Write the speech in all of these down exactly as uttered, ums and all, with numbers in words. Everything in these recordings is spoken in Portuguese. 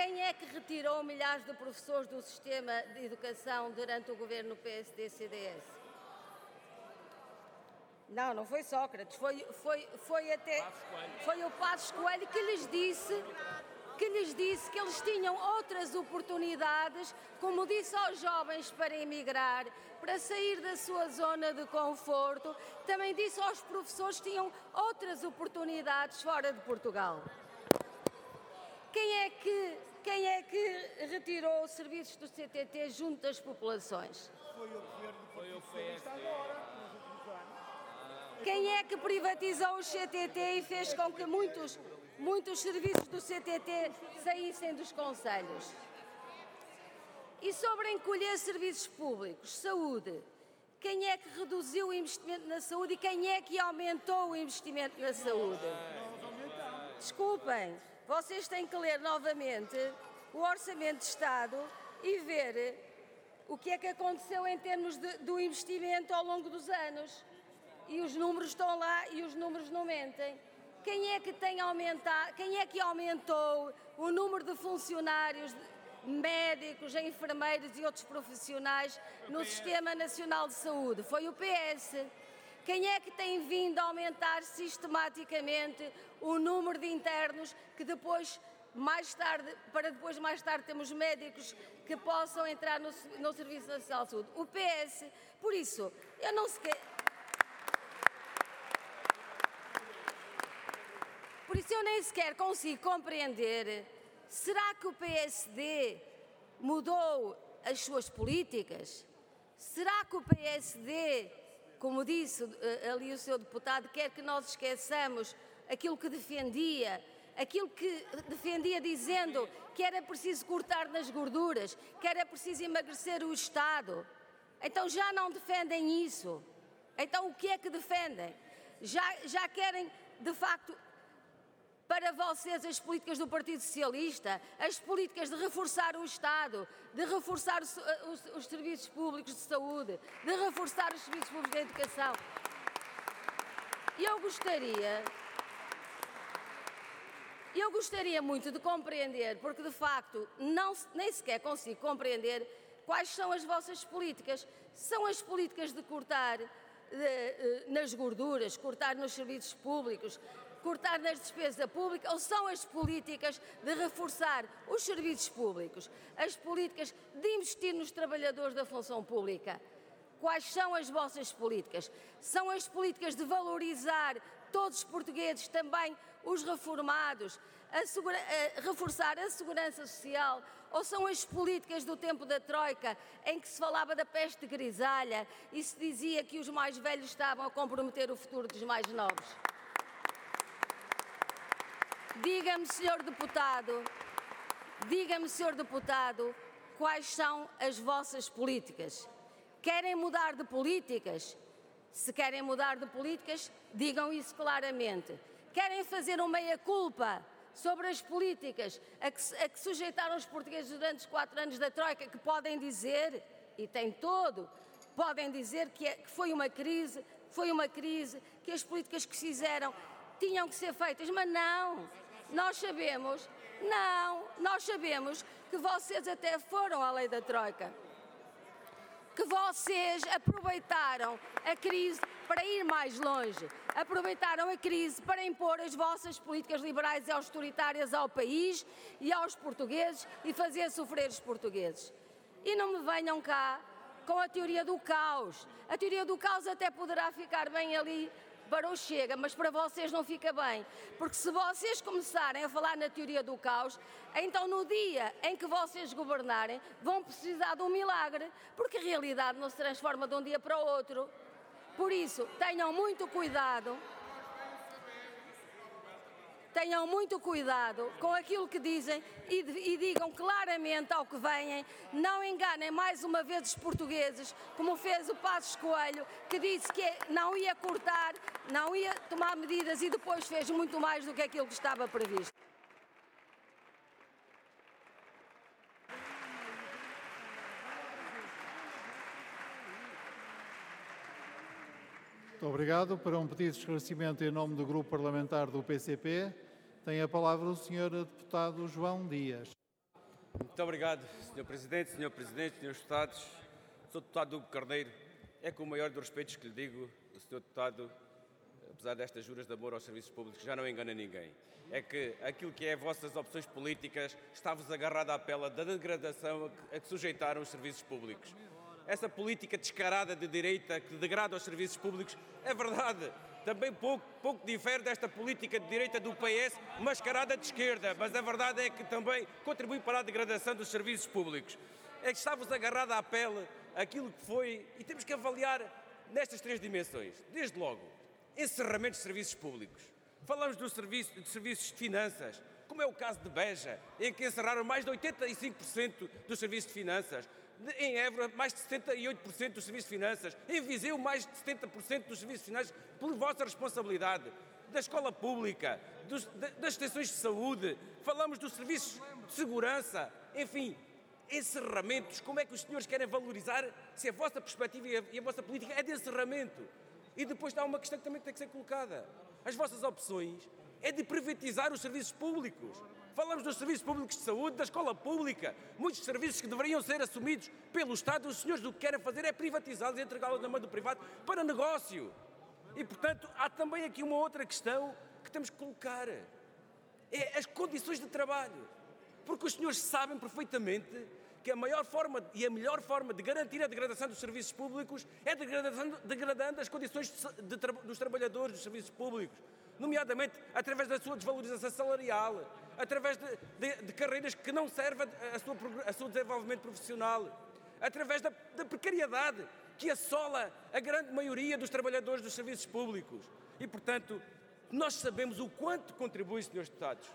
Quem é que retirou milhares de professores do sistema de educação durante o governo P S D C D S? Não, não foi Sócrates, foi, foi, foi até foi o Passos Coelho que lhes disse que lhes disse que eles tinham outras oportunidades, como disse aos jovens para emigrar, para sair da sua zona de conforto, também disse aos professores que tinham outras oportunidades fora de Portugal. Quem é que, quem é que retirou os serviços do C T T junto das populações? Foi o governo do Foi o Partido P S Socialista D. agora, nos últimos anos. Quem é que privatizou o C T T e fez com que muitos, muitos serviços do C T T saíssem dos concelhos? E sobre encolher serviços públicos, saúde, quem é que reduziu o investimento na saúde e quem é que aumentou o investimento na saúde? Desculpem, vocês têm que ler novamente o Orçamento de Estado e ver o que é que aconteceu em termos de, do investimento ao longo dos anos. E os números estão lá e os números não mentem. Quem é que tem aumentado, quem é que aumentou o número de funcionários, médicos, enfermeiros e outros profissionais no Sistema Nacional de Saúde? Foi o P S. Quem é que tem vindo a aumentar sistematicamente o número de internos que depois, mais tarde, para depois mais tarde termos médicos que possam entrar no, no Serviço Nacional de Saúde? O P S. Por isso, eu não sei... Por isso eu nem sequer consigo compreender, será que o P S D mudou as suas políticas? Será que o P S D, como disse ali o seu deputado, quer que nós esqueçamos aquilo que defendia, aquilo que defendia dizendo que era preciso cortar nas gorduras, que era preciso emagrecer o Estado? Então já não defendem isso. Então o que é que defendem? Já, já querem, de facto... Para vocês, as políticas do Partido Socialista, as políticas de reforçar o Estado, de reforçar os, os, os serviços públicos de saúde, de reforçar os serviços públicos de educação. Eu gostaria, eu gostaria muito de compreender, porque de facto não, nem sequer consigo compreender quais são as vossas políticas. São as políticas de cortar de, de, nas gorduras, cortar nos serviços públicos, cortar nas despesas públicas, ou são as políticas de reforçar os serviços públicos, as políticas de investir nos trabalhadores da função pública? Quais são as vossas políticas? São as políticas de valorizar todos os portugueses, também os reformados, a segura, a reforçar a segurança social, ou são as políticas do tempo da Troika, em que se falava da peste grisalha e se dizia que os mais velhos estavam a comprometer o futuro dos mais novos? Diga-me, senhor deputado, diga-me, senhor deputado, quais são as vossas políticas? Querem mudar de políticas? Se querem mudar de políticas, digam isso claramente. Querem fazer uma meia-culpa sobre as políticas a que, a que sujeitaram os portugueses durante os quatro anos da Troika, que podem dizer, e tem todo, podem dizer que, é, que foi uma crise, foi uma crise, que as políticas que se fizeram tinham que ser feitas, mas não, nós sabemos, não, nós sabemos que vocês até foram à lei da Troika, que vocês aproveitaram a crise para ir mais longe, aproveitaram a crise para impor as vossas políticas liberais e austeritárias ao país e aos portugueses e fazer sofrer os portugueses. E não me venham cá com a teoria do caos. A teoria do caos até poderá ficar bem ali para o Chega, mas para vocês não fica bem, porque se vocês começarem a falar na teoria do caos, então no dia em que vocês governarem vão precisar de um milagre, porque a realidade não se transforma de um dia para o outro. Por isso, tenham muito cuidado, tenham muito cuidado com aquilo que dizem e, e digam claramente ao que vêm, não enganem mais uma vez os portugueses, como fez o Passos Coelho, que disse que não ia cortar, não ia tomar medidas e depois fez muito mais do que aquilo que estava previsto. Muito obrigado. Para um pedido de esclarecimento em nome do Grupo Parlamentar do P C P, tem a palavra o senhor deputado João Dias. Muito obrigado, senhor Presidente, senhor Presidente, senhores deputados. senhor Deputado Hugo Carneiro, é com o maior dos respeitos que lhe digo, o senhor Deputado, apesar destas juras de amor aos serviços públicos, já não engana ninguém. É que aquilo que é as vossas opções políticas está-vos agarrado à pela da degradação a que, a que sujeitaram os serviços públicos. Essa política descarada de direita que degrada os serviços públicos é verdade. Também pouco, pouco difere desta política de direita do P S, mascarada de esquerda, mas a verdade é que também contribui para a degradação dos serviços públicos. É que está-vos agarrada à pele aquilo que foi, e temos que avaliar nestas três dimensões. Desde logo, encerramento de serviços públicos. Falamos do serviço, de serviços de finanças, como é o caso de Beja, em que encerraram mais de oitenta e cinco por cento dos serviços de finanças. Em Évora, mais de setenta e oito por cento dos serviços de finanças. Em Viseu, mais de setenta por cento dos serviços de finanças, por vossa responsabilidade. Da escola pública, dos, das estações de saúde, falamos dos serviços de segurança, enfim, encerramentos. Como é que os senhores querem valorizar se a vossa perspectiva e a, e a vossa política é de encerramento? E depois há uma questão que também tem que ser colocada. As vossas opções é de privatizar os serviços públicos. Falamos dos serviços públicos de saúde, da escola pública, muitos serviços que deveriam ser assumidos pelo Estado. Os senhores o que querem fazer é privatizá-los e entregá-los na mão do privado para negócio. E, portanto, há também aqui uma outra questão que temos que colocar. É as condições de trabalho. Porque os senhores sabem perfeitamente que a maior forma e a melhor forma de garantir a degradação dos serviços públicos é degradando, degradando as condições de, de, de, dos trabalhadores dos serviços públicos, nomeadamente através da sua desvalorização salarial, através de, de, de carreiras que não servem a sua, a seu desenvolvimento profissional, através da, da precariedade que assola a grande maioria dos trabalhadores dos serviços públicos. E, portanto, nós sabemos o quanto contribui, senhores deputados,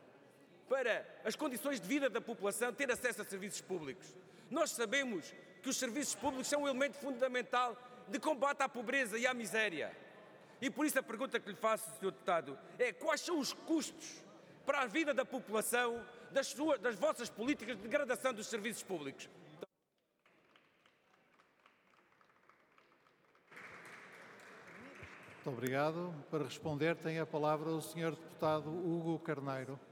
para as condições de vida da população ter acesso a serviços públicos. Nós sabemos que os serviços públicos são um elemento fundamental de combate à pobreza e à miséria. E por isso a pergunta que lhe faço, senhor Deputado, é quais são os custos para a vida da população das, suas, das vossas políticas de degradação dos serviços públicos? Muito obrigado. Para responder tem a palavra o senhor Deputado Hugo Carneiro.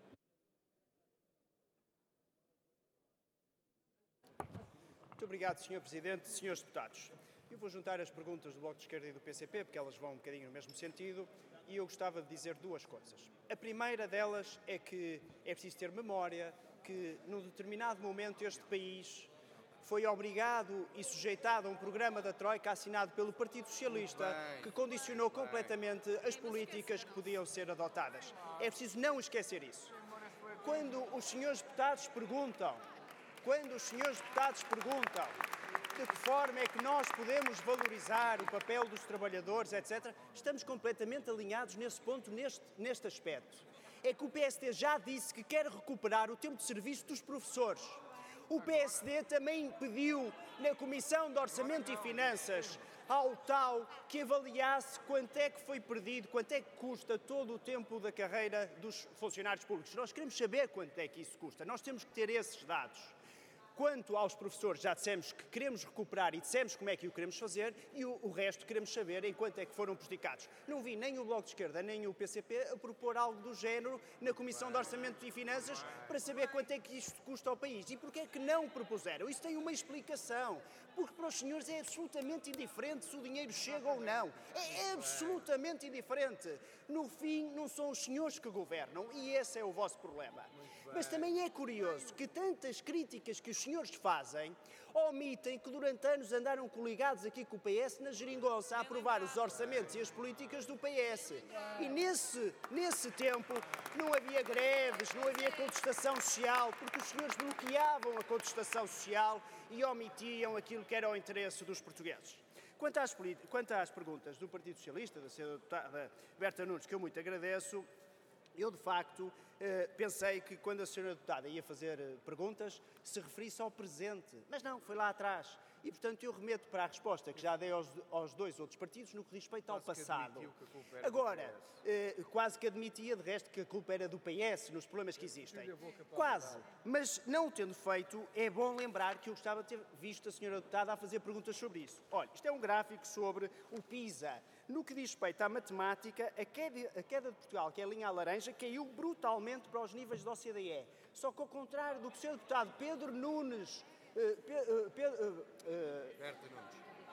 Muito obrigado, senhor Presidente, senhores deputados. Eu vou juntar as perguntas do Bloco de Esquerda e do P C P, porque elas vão um bocadinho no mesmo sentido, e eu gostava de dizer duas coisas. A primeira delas é que é preciso ter memória que, num determinado momento, este país foi obrigado e sujeitado a um programa da Troika assinado pelo Partido Socialista, que condicionou completamente as políticas que podiam ser adotadas. É preciso não esquecer isso. Quando os senhores deputados perguntam Quando os senhores deputados perguntam de que forma é que nós podemos valorizar o papel dos trabalhadores, etcétera, estamos completamente alinhados nesse ponto, neste, neste aspecto. É que o P S D já disse que quer recuperar o tempo de serviço dos professores. O P S D também pediu na Comissão de Orçamento e Finanças ao tal que avaliasse quanto é que foi perdido, quanto é que custa todo o tempo da carreira dos funcionários públicos. Nós queremos saber quanto é que isso custa, nós temos que ter esses dados. Quanto aos professores, já dissemos que queremos recuperar e dissemos como é que o queremos fazer, e o, o resto queremos saber em quanto é que foram prejudicados. Não vi nem o Bloco de Esquerda nem o P C P a propor algo do género na Comissão de Orçamento e Finanças para saber quanto é que isto custa ao país. E porquê é que não propuseram? Isso tem uma explicação. Porque para os senhores é absolutamente indiferente se o dinheiro chega ou não. É absolutamente indiferente. No fim, não são os senhores que governam e esse é o vosso problema. Mas também é curioso que tantas críticas que os senhores fazem omitem que durante anos andaram coligados aqui com o P S na geringonça a aprovar os orçamentos e as políticas do P S. E nesse, nesse tempo não havia greves, não havia contestação social, porque os senhores bloqueavam a contestação social e omitiam aquilo que era o interesse dos portugueses. Quanto às, quanto às perguntas do Partido Socialista, da senhora deputada Berta Nunes, que eu muito agradeço, eu, de facto, pensei que quando a senhora deputada ia fazer perguntas, se referisse ao presente. Mas não, foi lá atrás. E, portanto, eu remeto para a resposta que já dei aos, aos dois outros partidos no que diz respeito ao passado. Agora, eh, quase que admitia, de resto, que a culpa era do P S nos problemas que existem. Quase. Mas, não o tendo feito, é bom lembrar que eu gostava de ter visto a senhora deputada a fazer perguntas sobre isso. Olha, isto é um gráfico sobre o PISA. No que diz respeito à matemática, a queda, a queda de Portugal, que é a linha laranja, caiu brutalmente para os níveis da O C D E. Só que, ao contrário do que o senhor deputado Pedro Nunes... Uh, Pe, uh, Pe, uh, uh,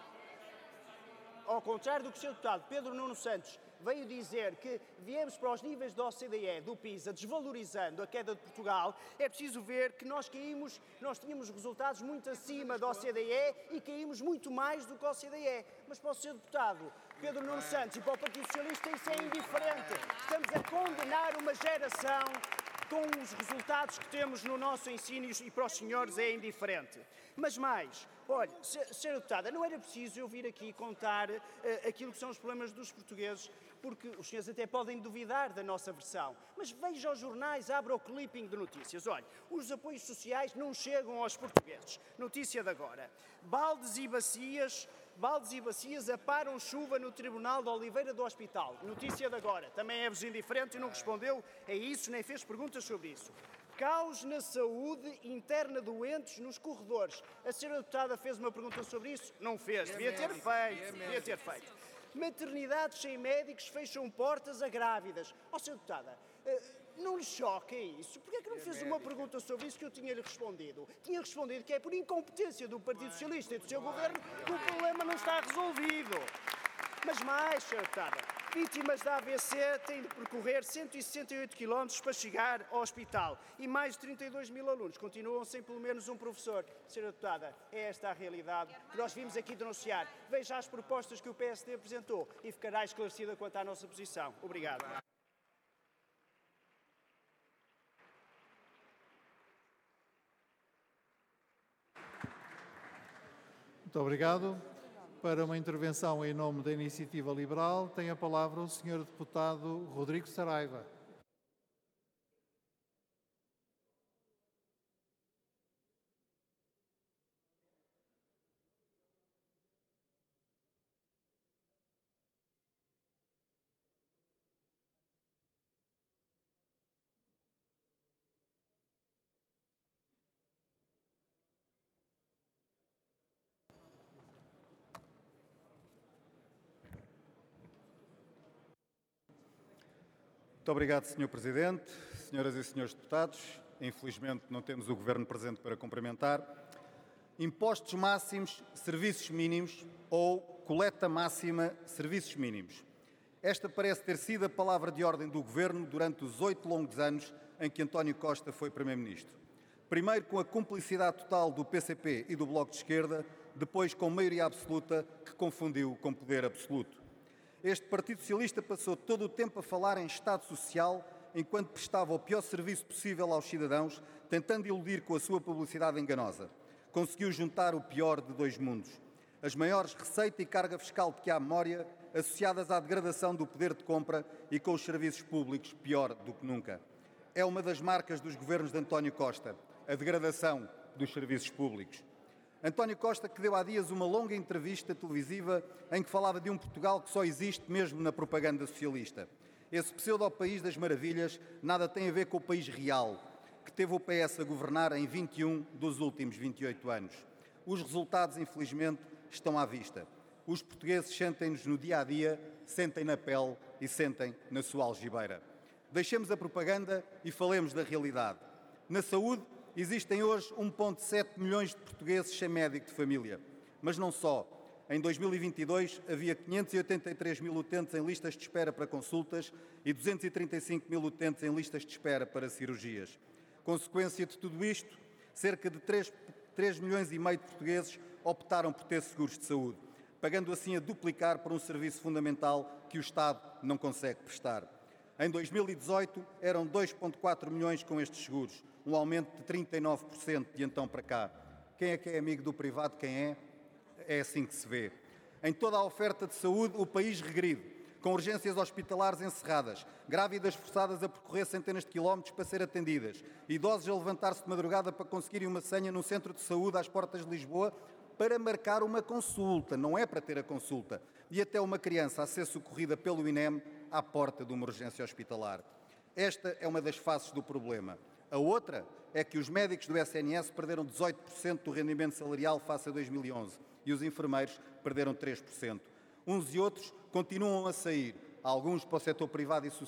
ao contrário do que o senhor deputado Pedro Nuno Santos veio dizer que viemos para os níveis da O C D E, do PISA, desvalorizando a queda de Portugal, é preciso ver que nós caímos, nós tínhamos resultados muito acima da O C D E e caímos muito mais do que a O C D E. Mas para o senhor deputado Pedro Nuno Santos e para o Partido Socialista isso é indiferente. Estamos a condenar uma geração com os resultados que temos no nosso ensino e para os senhores é indiferente. Mas mais, olha, senhora deputada, não era preciso eu vir aqui contar uh, aquilo que são os problemas dos portugueses, porque os senhores até podem duvidar da nossa versão, mas veja os jornais, abra o clipping de notícias. Olha, os apoios sociais não chegam aos portugueses. Notícia de agora. Baldes e bacias... Baldes e bacias aparam chuva no Tribunal de Oliveira do Hospital. Notícia de agora. Também é-vos indiferente e não respondeu a isso, nem fez perguntas sobre isso. Caos na saúde interna doentes nos corredores. A senhora deputada fez uma pergunta sobre isso? Não fez. Devia ter feito. Devia ter feito. Maternidades sem médicos fecham portas a grávidas. Ó, senhora deputada, não lhe choca isso? Porquê é que não fez uma pergunta sobre isso que eu tinha-lhe respondido? Tinha respondido que é por incompetência do Partido Socialista e do seu governo que o problema não está resolvido. Mas mais, senhora deputada, vítimas da A V C têm de percorrer cento e sessenta e oito quilómetros para chegar ao hospital e mais de trinta e dois mil alunos continuam sem pelo menos um professor. Senhora deputada, é esta a realidade que nós vimos aqui denunciar. Veja as propostas que o P S D apresentou e ficará esclarecida quanto à nossa posição. Obrigado. Muito obrigado. Para uma intervenção em nome da Iniciativa Liberal, tem a palavra o senhor deputado Rodrigo Saraiva. Muito obrigado, senhor Presidente, senhoras e senhores deputados. Infelizmente não temos o Governo presente para cumprimentar. Impostos máximos, serviços mínimos ou coleta máxima, serviços mínimos. Esta parece ter sido a palavra de ordem do Governo durante os oito longos anos em que António Costa foi Primeiro-Ministro. Primeiro com a cumplicidade total do P C P e do Bloco de Esquerda, depois com maioria absoluta que confundiu com poder absoluto. Este Partido Socialista passou todo o tempo a falar em Estado Social enquanto prestava o pior serviço possível aos cidadãos, tentando iludir com a sua publicidade enganosa. Conseguiu juntar o pior de dois mundos. As maiores receita e carga fiscal de que há memória, associadas à degradação do poder de compra e com os serviços públicos pior do que nunca. É uma das marcas dos governos de António Costa, a degradação dos serviços públicos. António Costa, que deu há dias uma longa entrevista televisiva em que falava de um Portugal que só existe mesmo na propaganda socialista. Esse pseudo-país das maravilhas nada tem a ver com o país real, que teve o P S a governar em vinte e um dos últimos vinte e oito anos. Os resultados, infelizmente, estão à vista. Os portugueses sentem-nos no dia-a-dia, sentem na pele e sentem na sua algibeira. Deixemos a propaganda e falemos da realidade. Na saúde, existem hoje um vírgula sete milhões de portugueses sem médico de família. Mas não só. Em dois mil e vinte e dois havia quinhentos e oitenta e três mil utentes em listas de espera para consultas e duzentos e trinta e cinco mil utentes em listas de espera para cirurgias. Consequência de tudo isto, cerca de três milhões e meio de portugueses optaram por ter seguros de saúde, pagando assim a duplicar por um serviço fundamental que o Estado não consegue prestar. Em dois mil e dezoito eram dois vírgula quatro milhões com estes seguros, um aumento de trinta e nove por cento de então para cá. Quem é que é amigo do privado? Quem é? É assim que se vê. Em toda a oferta de saúde, o país regride, com urgências hospitalares encerradas, grávidas forçadas a percorrer centenas de quilómetros para ser atendidas, idosos a levantar-se de madrugada para conseguirem uma senha num centro de saúde às portas de Lisboa para marcar uma consulta, não é para ter a consulta, e até uma criança a ser socorrida pelo I N E M à porta de uma urgência hospitalar. Esta é uma das faces do problema. A outra é que os médicos do S N S perderam dezoito por cento do rendimento salarial face a dois mil e onze e os enfermeiros perderam três por cento. Uns e outros continuam a sair, alguns para o setor privado e social,